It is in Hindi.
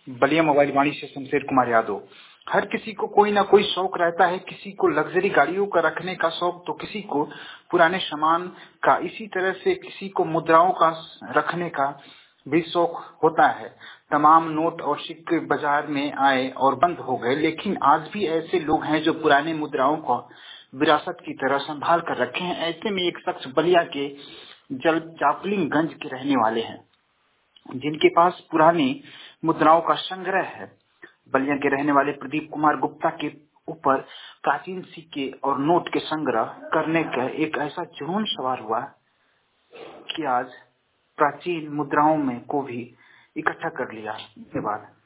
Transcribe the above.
बलिया मोबाइल वाणी से शमशेर कुमार यादव। हर किसी को कोई ना कोई शौक रहता है, किसी को लग्जरी गाड़ियों का रखने का शौक तो किसी को पुराने सामान का, इसी तरह से किसी को मुद्राओं का रखने का भी शौक होता है। तमाम नोट और सिक्के बाजार में आए और बंद हो गए, लेकिन आज भी ऐसे लोग हैं जो पुराने मुद्राओं को विरासत की तरह संभाल कर रखे हैं। ऐसे में एक शख्स बलिया के जापलिंगगंज के रहने वाले हैं, जिनके पास पुरानी मुद्राओं का संग्रह है। बलिया के रहने वाले प्रदीप कुमार गुप्ता के ऊपर प्राचीन सिक्के और नोट के संग्रह करने का एक ऐसा जुनून सवार हुआ कि आज प्राचीन मुद्राओं में को भी इकट्ठा कर लिया। धन्यवाद।